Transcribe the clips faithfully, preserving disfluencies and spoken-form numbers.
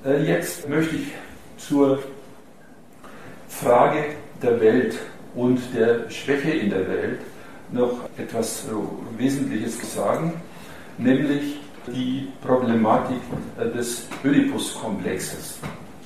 Jetzt möchte ich zur Frage der Welt und der Schwäche in der Welt noch etwas Wesentliches sagen, nämlich die Problematik des Ödipus-Komplexes.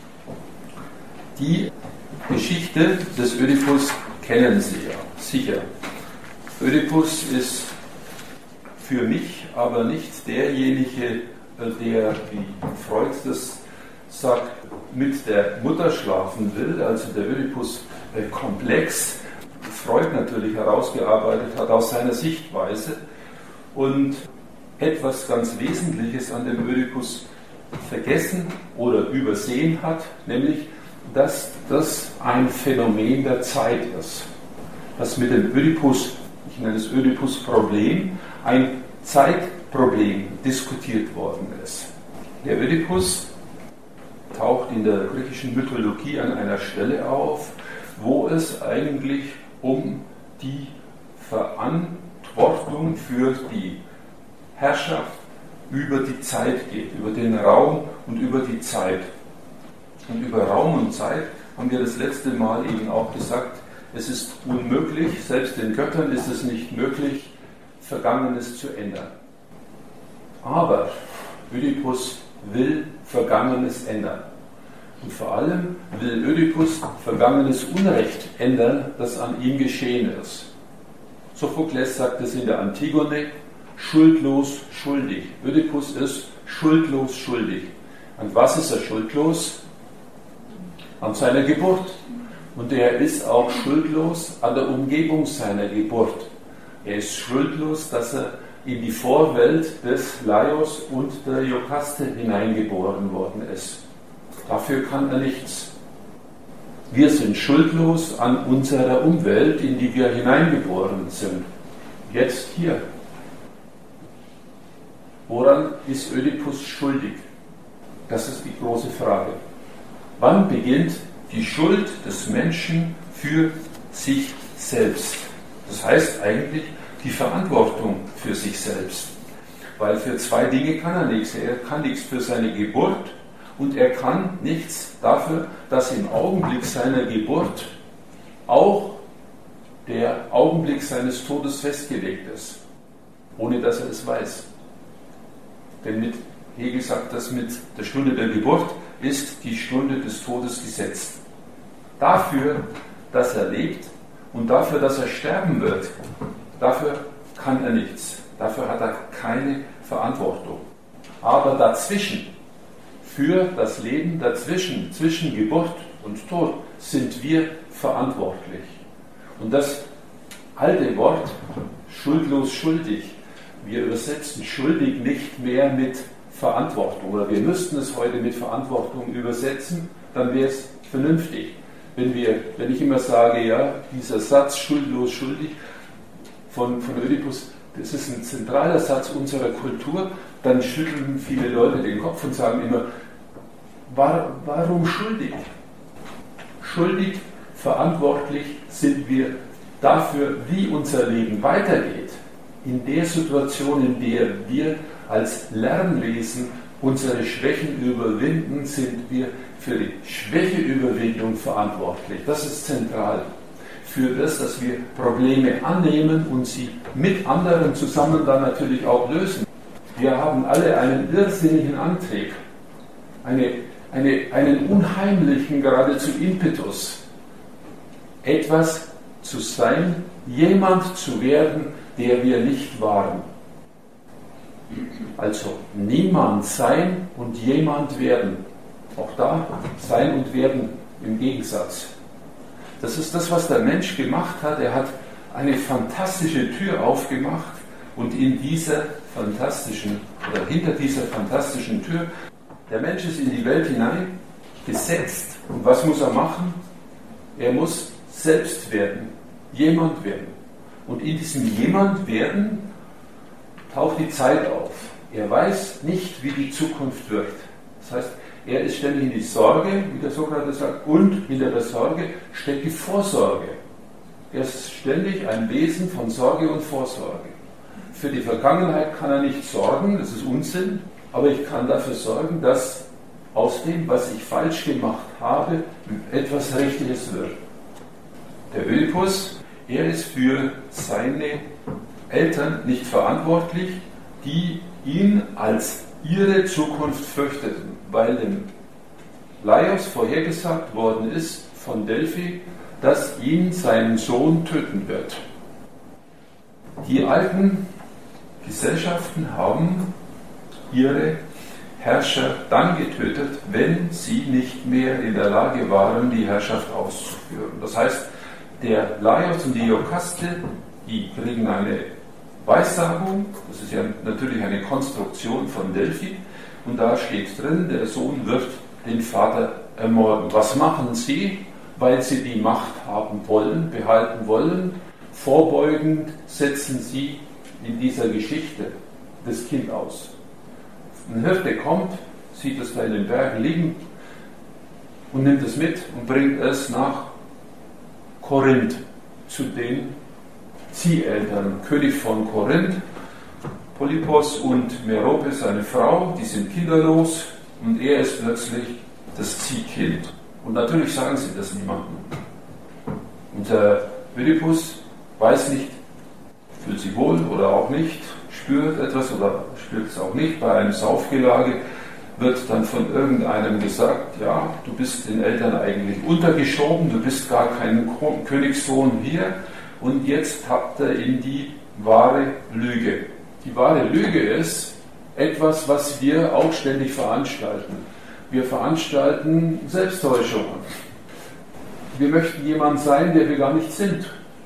Die Geschichte des Ödipus kennen Sie ja, sicher. Ödipus ist für mich aber nicht derjenige, der, wie Freud das sagt, mit der Mutter schlafen will, also der Ödipus-Komplex, Freud natürlich herausgearbeitet hat aus seiner Sichtweise und etwas ganz Wesentliches an dem Ödipus vergessen oder übersehen hat, nämlich, dass das ein Phänomen der Zeit ist. Dass mit dem Ödipus, ich nenne es Ödipus-Problem, ein Zeitproblem diskutiert worden ist. Der Ödipus taucht in der griechischen Mythologie an einer Stelle auf, wo es eigentlich um die Verantwortung für die Herrschaft über die Zeit geht, über den Raum und über die Zeit. Und über Raum und Zeit haben wir das letzte Mal eben auch gesagt, es ist unmöglich, selbst den Göttern ist es nicht möglich, Vergangenes zu ändern. Aber Ödipus will Vergangenes ändern. Und vor allem will Ödipus vergangenes Unrecht ändern, das an ihm geschehen ist. Sophokles sagt es in der Antigone, schuldlos schuldig. Ödipus ist schuldlos schuldig. Und was ist er schuldlos? An seiner Geburt. Und er ist auch schuldlos an der Umgebung seiner Geburt. Er ist schuldlos, dass er in die Vorwelt des Laios und der Iokaste hineingeboren worden ist. Dafür kann er nichts. Wir sind schuldlos an unserer Umwelt, in die wir hineingeboren sind. Jetzt hier. Woran ist Ödipus schuldig? Das ist die große Frage. Wann beginnt die Schuld des Menschen für sich selbst? Das heißt eigentlich die Verantwortung für sich selbst. Weil für zwei Dinge kann er nichts. Er kann nichts für seine Geburt und er kann nichts dafür, dass im Augenblick seiner Geburt auch der Augenblick seines Todes festgelegt ist, ohne dass er es weiß. Denn mit Hegel sagt das, mit der Stunde der Geburt ist die Stunde des Todes gesetzt. Dafür, dass er lebt und dafür, dass er sterben wird, dafür kann er nichts. Dafür hat er keine Verantwortung. Aber dazwischen, für das Leben dazwischen, zwischen Geburt und Tod, sind wir verantwortlich. Und das alte Wort, schuldlos schuldig, wir übersetzen schuldig nicht mehr mit Verantwortung. Oder wir müssten es heute mit Verantwortung übersetzen, dann wäre es vernünftig. Wenn, wir, wenn ich immer sage, ja, dieser Satz schuldlos schuldig von, von Ödipus, das ist ein zentraler Satz unserer Kultur, dann schütteln viele Leute den Kopf und sagen immer, war, warum schuldig? Schuldig, verantwortlich sind wir dafür, wie unser Leben weitergeht. In der Situation, in der wir als Lernwesen unsere Schwächen überwinden, sind wir für die Schwächeüberwindung verantwortlich. Das ist zentral. Für das, dass wir Probleme annehmen und sie mit anderen zusammen dann natürlich auch lösen. Wir haben alle einen irrsinnigen Antrieb, eine, eine, einen unheimlichen geradezu Impetus, etwas zu sein, jemand zu werden, der wir nicht waren. Also niemand sein und jemand werden. Auch da sein und werden im Gegensatz. Das ist das, was der Mensch gemacht hat. Er hat eine fantastische Tür aufgemacht und in dieser fantastischen, oder hinter dieser fantastischen Tür, der Mensch ist in die Welt hinein gesetzt. Und was muss er machen? Er muss selbst werden, jemand werden. Und in diesem jemand werden taucht die Zeit auf. Er weiß nicht, wie die Zukunft wird. Das heißt, er ist ständig in die Sorge, wie der Sokrates sagt, und hinter der Sorge steckt die Vorsorge. Er ist ständig ein Wesen von Sorge und Vorsorge. Für die Vergangenheit kann er nicht sorgen, das ist Unsinn, aber ich kann dafür sorgen, dass aus dem, was ich falsch gemacht habe, etwas Richtiges wird. Der Ödipus, er ist für seine Eltern nicht verantwortlich, die ihn als ihre Zukunft fürchteten, weil dem Laios vorhergesagt worden ist von Delphi, dass ihn sein Sohn töten wird. Die alten Gesellschaften haben ihre Herrscher dann getötet, wenn sie nicht mehr in der Lage waren, die Herrschaft auszuführen. Das heißt, der Laios und die Iokaste, die kriegen eine Weissagung, das ist ja natürlich eine Konstruktion von Delphi, und da steht drin, der Sohn wird den Vater ermorden. Was machen sie? Weil sie die Macht haben wollen, behalten wollen, vorbeugend setzen sie in dieser Geschichte das Kind aus. Ein Hirte kommt, sieht es da in den Bergen liegen und nimmt es mit und bringt es nach Korinth zu den Zieheltern, König von Korinth. Polypos und Merope, seine Frau, die sind kinderlos und er ist plötzlich das Ziehkind. Und natürlich sagen sie das niemandem. Und der Ödipus weiß nicht, fühlt sich wohl oder auch nicht, spürt etwas oder spürt es auch nicht. Bei einem Saufgelage wird dann von irgendeinem gesagt, ja, du bist den Eltern eigentlich untergeschoben, du bist gar kein Königssohn hier und jetzt habt ihr in die wahre Lüge. Die wahre Lüge ist etwas, was wir auch ständig veranstalten. Wir veranstalten Selbsttäuschungen. Wir möchten jemand sein, der wir gar nicht sind.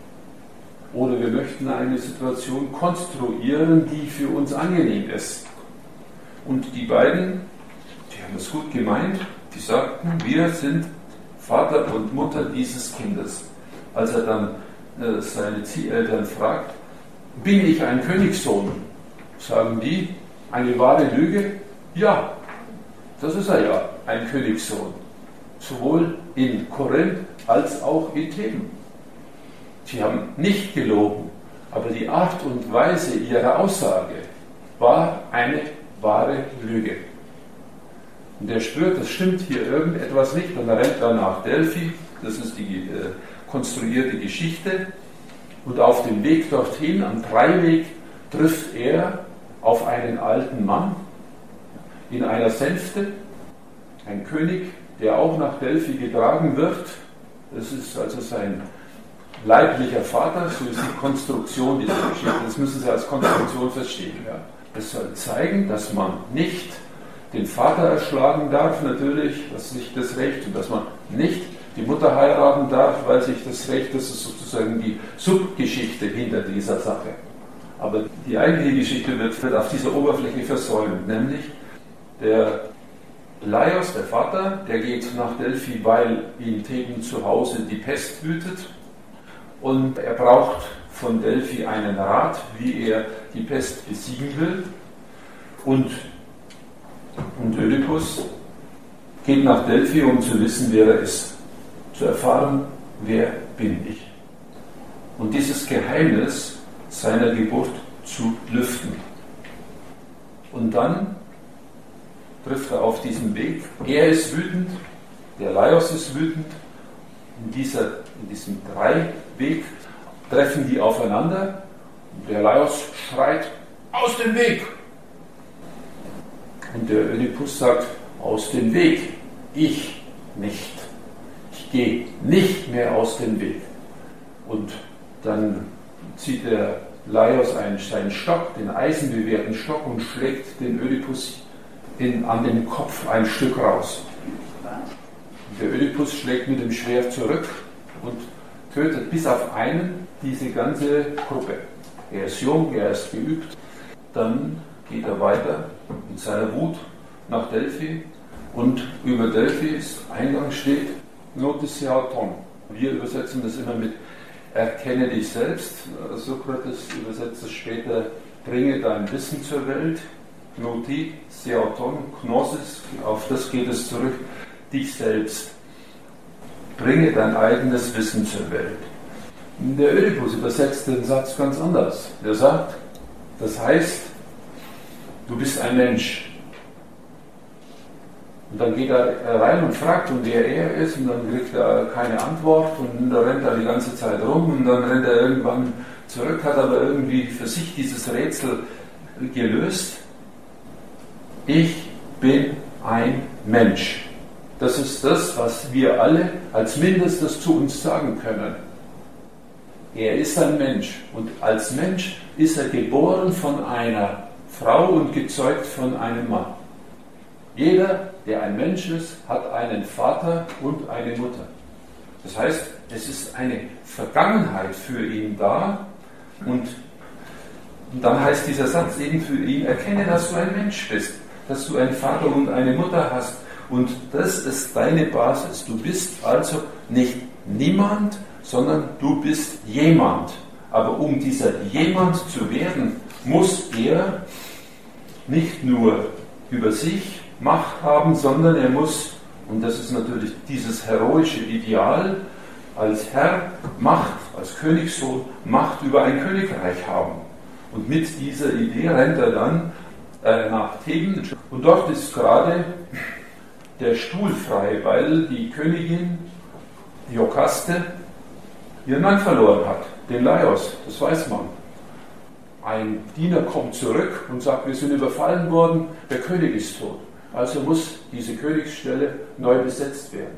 Oder wir möchten eine Situation konstruieren, die für uns angenehm ist. Und die beiden, die haben es gut gemeint, die sagten, wir sind Vater und Mutter dieses Kindes. Als er dann äh, seine Zieheltern fragt, bin ich ein Königssohn? Sagen die, eine wahre Lüge? Ja, das ist er ja, ein Königssohn. Sowohl in Korinth als auch in Theben. Sie haben nicht gelogen, aber die Art und Weise ihrer Aussage war eine wahre Lüge. Und er spürt, das stimmt hier irgendetwas nicht, und er rennt dann nach Delphi, das ist die äh, konstruierte Geschichte, und auf dem Weg dorthin, am Dreiweg, trifft er auf einen alten Mann in einer Sänfte, ein König, der auch nach Delphi getragen wird. Das ist also sein leiblicher Vater, so ist die Konstruktion dieser Geschichte. Das müssen Sie als Konstruktion verstehen. Ja. Es soll zeigen, dass man nicht den Vater erschlagen darf, natürlich, das ist nicht das Recht, und dass man nicht die Mutter heiraten darf, weil sich das Recht, das ist sozusagen die Subgeschichte hinter dieser Sache. Aber die eigentliche Geschichte wird, wird auf dieser Oberfläche versäumt, nämlich der Laios, der Vater, der geht nach Delphi, weil in Theben zu Hause die Pest wütet, und er braucht von Delphi einen Rat, wie er die Pest besiegen will. Und, und Ödipus geht nach Delphi, um zu wissen, wer er ist, zu erfahren, wer bin ich. Und dieses Geheimnis seiner Geburt zu lüften. Und dann trifft er auf diesem Weg. Er ist wütend, der Laios ist wütend. In, dieser, in diesem Dreiweg treffen die aufeinander. Und der Laios schreit, aus dem Weg! Und der Ödipus sagt, aus dem Weg, ich nicht. Ich gehe nicht mehr aus dem Weg. Und dann zieht der Laios einen, seinen Stock, den eisenbewehrten Stock, und schlägt den Ödipus in, an den Kopf ein Stück raus. Der Ödipus schlägt mit dem Schwert zurück und tötet bis auf einen diese ganze Gruppe. Er ist jung, er ist geübt. Dann geht er weiter mit seiner Wut nach Delphi, und über Delphis Eingang steht Notis Theaton. Wir übersetzen das immer mit Erkenne dich selbst. Sokrates übersetzt es später, bringe dein Wissen zur Welt. Noti Theaton, Gnosis, auf das geht es zurück, dich selbst. Bringe dein eigenes Wissen zur Welt. Der Ödipus übersetzt den Satz ganz anders. Er sagt, das heißt, du bist ein Mensch. Und dann geht er rein und fragt, und wer er ist, und dann kriegt er keine Antwort, und dann rennt er die ganze Zeit rum, und dann rennt er irgendwann zurück, hat aber irgendwie für sich dieses Rätsel gelöst. Ich bin ein Mensch. Das ist das, was wir alle als Mindestes zu uns sagen können. Er ist ein Mensch, und als Mensch ist er geboren von einer Frau und gezeugt von einem Mann. Jeder, der ein Mensch ist, hat einen Vater und eine Mutter. Das heißt, es ist eine Vergangenheit für ihn da, und dann heißt dieser Satz eben für ihn: Erkenne, dass du ein Mensch bist, dass du einen Vater und eine Mutter hast, und das ist deine Basis. Du bist also nicht niemand, sondern du bist jemand. Aber um dieser jemand zu werden, muss er nicht nur über sich Macht haben, sondern er muss, und das ist natürlich dieses heroische Ideal, als Herr Macht, als Königssohn Macht über ein Königreich haben. Und mit dieser Idee rennt er dann äh, nach Theben, und dort ist gerade der Stuhl frei, weil die Königin Iokaste ihren Mann verloren hat, den Laios, das weiß man. Ein Diener kommt zurück und sagt, wir sind überfallen worden, der König ist tot. Also muss diese Königsstelle neu besetzt werden.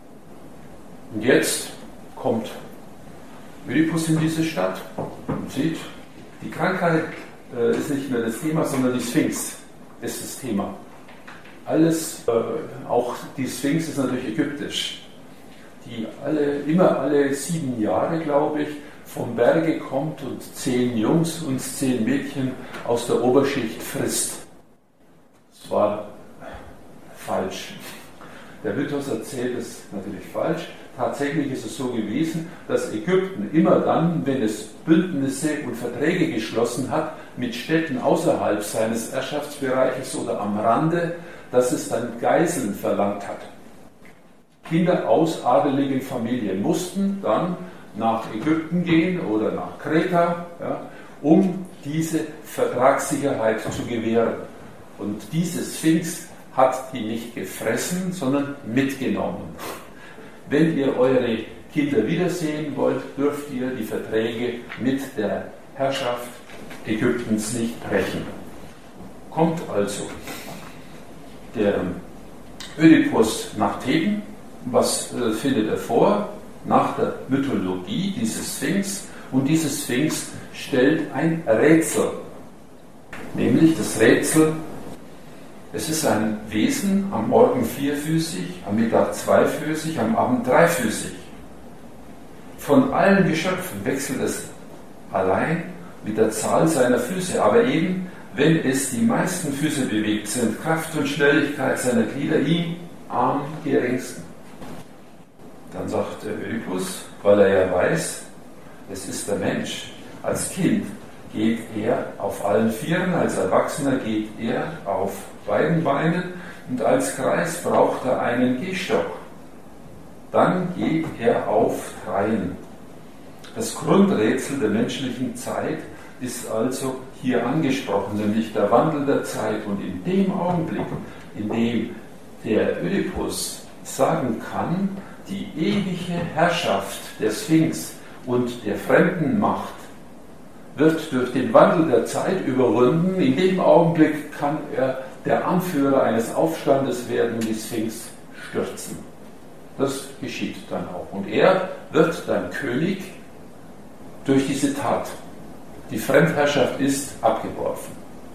Und jetzt kommt Ödipus in diese Stadt und sieht, die Krankheit äh, ist nicht mehr das Thema, sondern die Sphinx ist das Thema. Alles, äh, auch die Sphinx ist natürlich ägyptisch, die alle, immer alle sieben Jahre, glaube ich, vom Berge kommt und zehn Jungs und zehn Mädchen aus der Oberschicht frisst. Das war falsch. Der Mythos erzählt es natürlich falsch. Tatsächlich ist es so gewesen, dass Ägypten immer dann, wenn es Bündnisse und Verträge geschlossen hat mit Städten außerhalb seines Herrschaftsbereiches oder am Rande, dass es dann Geiseln verlangt hat. Kinder aus adeligen Familien mussten dann nach Ägypten gehen oder nach Kreta, ja, um diese Vertragssicherheit zu gewähren. Und diese Sphinx hat die nicht gefressen, sondern mitgenommen. Wenn ihr eure Kinder wiedersehen wollt, dürft ihr die Verträge mit der Herrschaft Ägyptens nicht brechen. Kommt also der Ödipus nach Theben. Was äh, findet er vor? Nach der Mythologie, diese Sphinx. Und diese Sphinx stellt ein Rätsel. Nämlich das Rätsel: Es ist ein Wesen, am Morgen vierfüßig, am Mittag zweifüßig, am Abend dreifüßig. Von allen Geschöpfen wechselt es allein mit der Zahl seiner Füße, aber eben, wenn es die meisten Füße bewegt, sind Kraft und Schnelligkeit seiner Glieder ihm am geringsten. Dann sagt der Ödipus, weil er ja weiß, es ist der Mensch. Als Kind geht er auf allen Vieren, als Erwachsener geht er auf beiden Beinen, und als Greis braucht er einen Gehstock. Dann geht er auf Dreien. Das Grundrätsel der menschlichen Zeit ist also hier angesprochen, nämlich der Wandel der Zeit. Und in dem Augenblick, in dem der Ödipus sagen kann, die ewige Herrschaft der Sphinx und der Fremdenmacht wird durch den Wandel der Zeit überwunden, in dem Augenblick kann er der Anführer eines Aufstandes werden und die Sphinx stürzen. Das geschieht dann auch. Und er wird dann König durch diese Tat. Die Fremdherrschaft ist abgeworfen.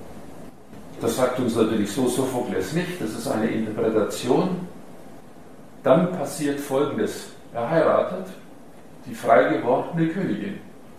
Das sagt uns natürlich so Sophokles nicht, das ist eine Interpretation. Dann passiert Folgendes: Er heiratet die frei gewordene Königin,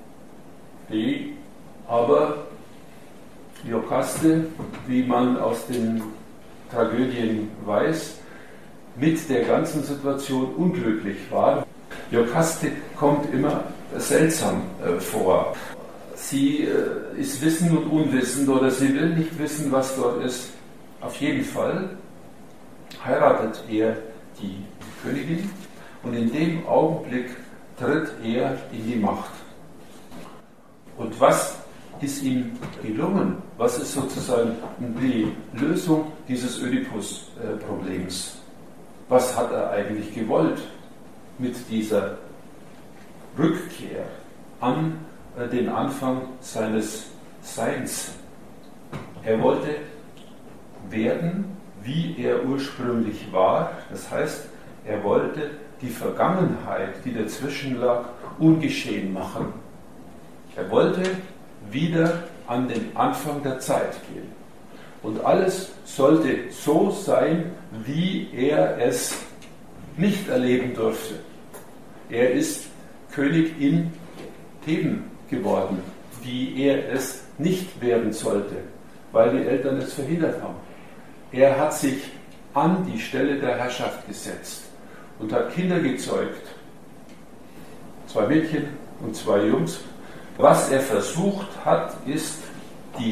die aber Iokaste, wie man aus den Tragödien weiß, mit der ganzen Situation unglücklich war. Iokaste kommt immer seltsam äh, vor. Sie äh, ist wissend und unwissend, oder sie will nicht wissen, was dort ist. Auf jeden Fall heiratet er die Königin, und in dem Augenblick tritt er in die Macht. Und was ist ihm gelungen? Was ist sozusagen die Lösung dieses Ödipus-Problems? Was hat er eigentlich gewollt mit dieser Rückkehr an den Anfang seines Seins? Er wollte werden, wie er ursprünglich war. Das heißt, er wollte die Vergangenheit, die dazwischen lag, ungeschehen machen. Er wollte wieder an den Anfang der Zeit gehen. Und alles sollte so sein, wie er es nicht erleben durfte. Er ist König in Theben geworden, wie er es nicht werden sollte, weil die Eltern es verhindert haben. Er hat sich an die Stelle der Herrschaft gesetzt und hat Kinder gezeugt. Zwei Mädchen und zwei Jungs. Was er versucht hat, ist die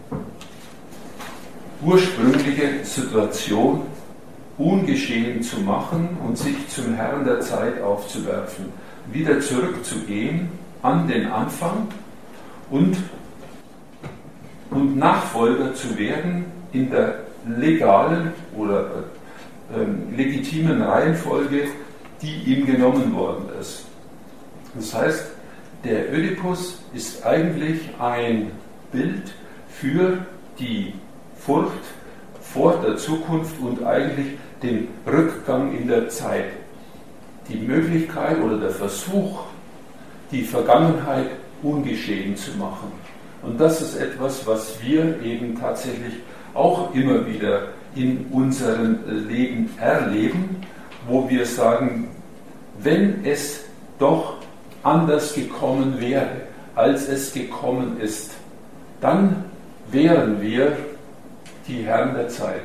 ursprüngliche Situation ungeschehen zu machen und sich zum Herrn der Zeit aufzuwerfen, wieder zurückzugehen an den Anfang und, und Nachfolger zu werden in der legalen oder äh, legitimen Reihenfolge, die ihm genommen worden ist. Das heißt, der Ödipus ist eigentlich ein Bild für die Furcht vor der Zukunft und eigentlich den Rückgang in der Zeit. Die Möglichkeit oder der Versuch, die Vergangenheit ungeschehen zu machen. Und das ist etwas, was wir eben tatsächlich auch immer wieder in unserem Leben erleben, wo wir sagen, wenn es doch anders gekommen wäre, als es gekommen ist, dann wären wir die Herren der Zeit.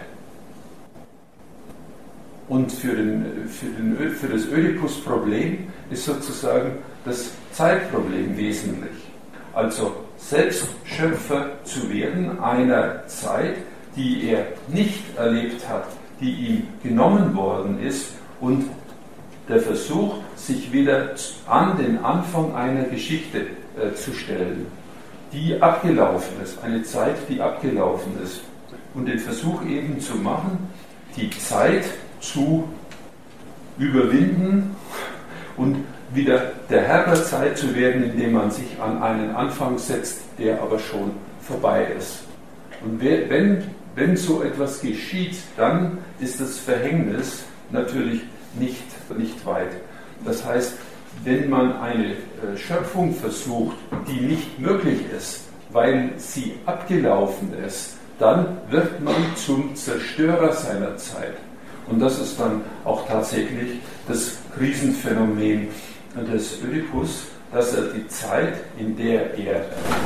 Und für, den, für, den, für das Ödipus-Problem ist sozusagen das Zeitproblem wesentlich. Also selbst Schöpfer zu werden einer Zeit, die er nicht erlebt hat, die ihm genommen worden ist, und der Versuch, sich wieder an den Anfang einer Geschichte äh, zu stellen, die abgelaufen ist, eine Zeit, die abgelaufen ist. Und den Versuch eben zu machen, die Zeit zu überwinden und wieder der Herr der Zeit zu werden, indem man sich an einen Anfang setzt, der aber schon vorbei ist. Und wenn, wenn so etwas geschieht, dann ist das Verhängnis natürlich nicht, nicht weit. Das heißt, wenn man eine Schöpfung versucht, die nicht möglich ist, weil sie abgelaufen ist, dann wird man zum Zerstörer seiner Zeit. Und das ist dann auch tatsächlich das Krisenphänomen des Ödipus, dass er die Zeit, in der er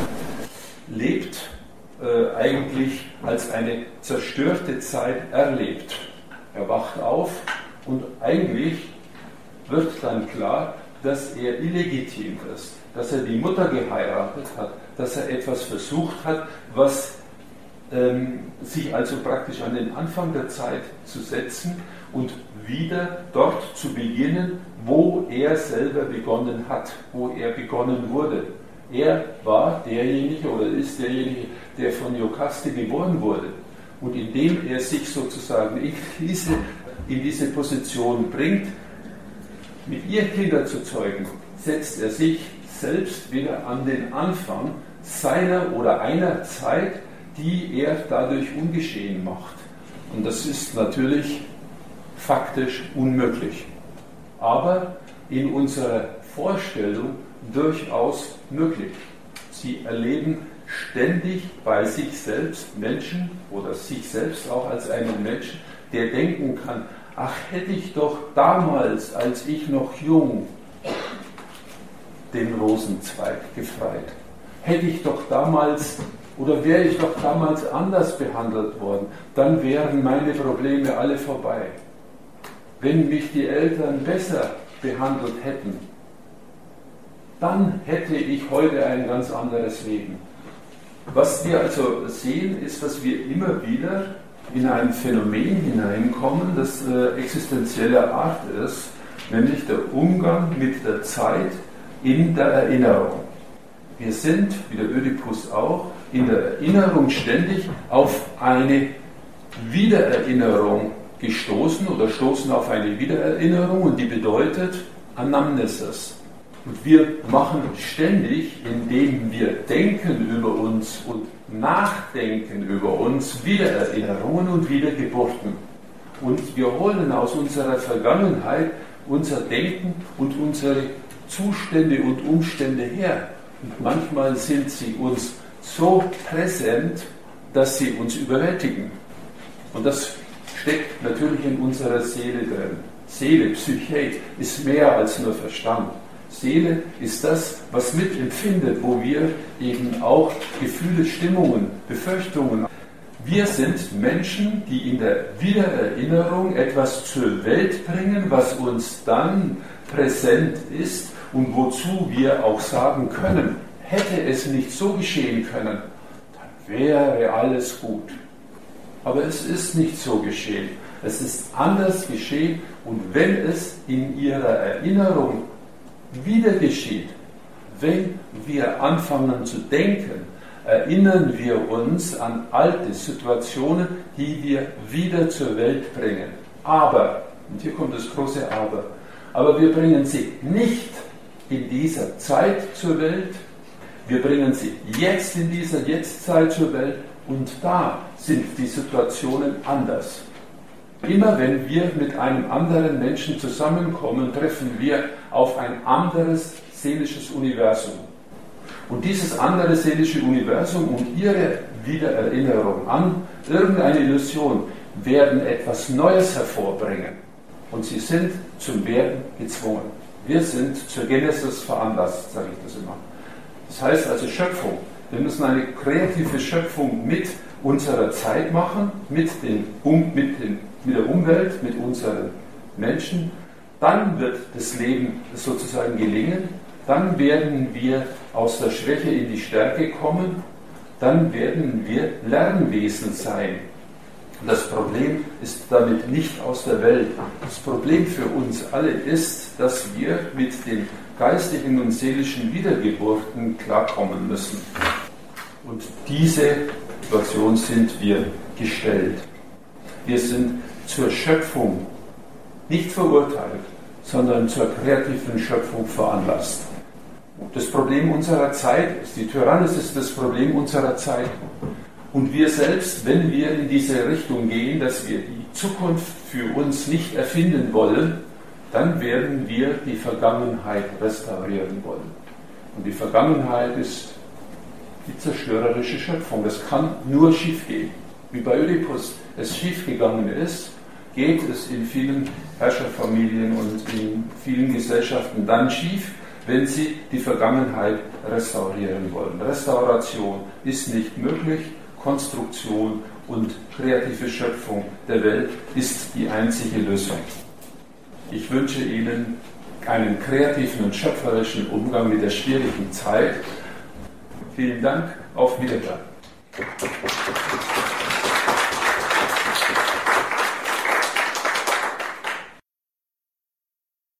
lebt, äh, eigentlich als eine zerstörte Zeit erlebt. Er wacht auf und eigentlich wird dann klar, dass er illegitim ist, dass er die Mutter geheiratet hat, dass er etwas versucht hat, was ähm, sich also praktisch an den Anfang der Zeit zu setzen und wieder dort zu beginnen, wo er selber begonnen hat, wo er begonnen wurde. Er war derjenige oder ist derjenige, der von Iokaste geboren wurde. Und indem er sich sozusagen in diese, in diese Position bringt, mit ihr Kinder zu zeugen, setzt er sich selbst wieder an den Anfang seiner oder einer Zeit, die er dadurch ungeschehen macht. Und das ist natürlich faktisch unmöglich, aber in unserer Vorstellung durchaus möglich. Sie erleben ständig bei sich selbst Menschen oder sich selbst auch als einen Menschen, der denken kann, ach, hätte ich doch damals, als ich noch jung, den Rosenzweig gefreit. Hätte ich doch damals oder wäre ich doch damals anders behandelt worden, dann wären meine Probleme alle vorbei. Wenn mich die Eltern besser behandelt hätten, dann hätte ich heute ein ganz anderes Leben. Was wir also sehen, ist, dass wir immer wieder in ein Phänomen hineinkommen, das äh, existenzieller Art ist, nämlich der Umgang mit der Zeit in der Erinnerung. Wir sind, wie der Ödipus auch, in der Erinnerung ständig auf eine Wiedererinnerung gestoßen oder stoßen auf eine Wiedererinnerung, und die bedeutet Anamnesis. Und wir machen ständig, indem wir denken über uns und nachdenken über uns, Wiedererinnerungen und Wiedergeburten. Und wir holen aus unserer Vergangenheit unser Denken und unsere Zustände und Umstände her. Und manchmal sind sie uns so präsent, dass sie uns überwältigen. Und das steckt natürlich in unserer Seele drin. Seele, Psyche, ist mehr als nur Verstand. Seele ist das, was mitempfindet, wo wir eben auch Gefühle, Stimmungen, Befürchtungen. Wir sind Menschen, die in der Wiedererinnerung etwas zur Welt bringen, was uns dann präsent ist und wozu wir auch sagen können, hätte es nicht so geschehen können, dann wäre alles gut. Aber es ist nicht so geschehen. Es ist anders geschehen, und wenn es in Ihrer Erinnerung wieder geschieht, wenn wir anfangen zu denken, erinnern wir uns an alte Situationen, die wir wieder zur Welt bringen. Aber, und hier kommt das große Aber, aber wir bringen sie nicht in dieser Zeit zur Welt, wir bringen sie jetzt in dieser Jetztzeit zur Welt, und da sind die Situationen anders. Immer wenn wir mit einem anderen Menschen zusammenkommen, treffen wir auf ein anderes seelisches Universum. Und dieses andere seelische Universum und ihre Wiedererinnerung an irgendeine Illusion werden etwas Neues hervorbringen. Und sie sind zum Werden gezwungen. Wir sind zur Genesis veranlasst, sage ich das immer. Das heißt also Schöpfung. Wir müssen eine kreative Schöpfung mit unserer Zeit machen, mit, den, um, mit, den, mit der Umwelt, mit unseren Menschen. Dann wird das Leben sozusagen gelingen. Dann werden wir aus der Schwäche in die Stärke kommen. Dann werden wir Lernwesen sein. Das Problem ist damit nicht aus der Welt. Das Problem für uns alle ist, dass wir mit den geistigen und seelischen Wiedergeburten klarkommen müssen. Und diese Situation sind wir gestellt. Wir sind zur Schöpfung nicht verurteilt, sondern zur kreativen Schöpfung veranlasst. Das Problem unserer Zeit ist, die Tyrannis ist das Problem unserer Zeit. Und wir selbst, wenn wir in diese Richtung gehen, dass wir die Zukunft für uns nicht erfinden wollen, dann werden wir die Vergangenheit restaurieren wollen. Und die Vergangenheit ist die zerstörerische Schöpfung. Das kann nur schief gehen. Wie bei Ödipus es schief gegangen ist, geht es in vielen Herrscherfamilien und in vielen Gesellschaften dann schief, wenn sie die Vergangenheit restaurieren wollen. Restauration ist nicht möglich. Konstruktion und kreative Schöpfung der Welt ist die einzige Lösung. Ich wünsche Ihnen einen kreativen und schöpferischen Umgang mit der schwierigen Zeit. Vielen Dank, auf Wiedersehen.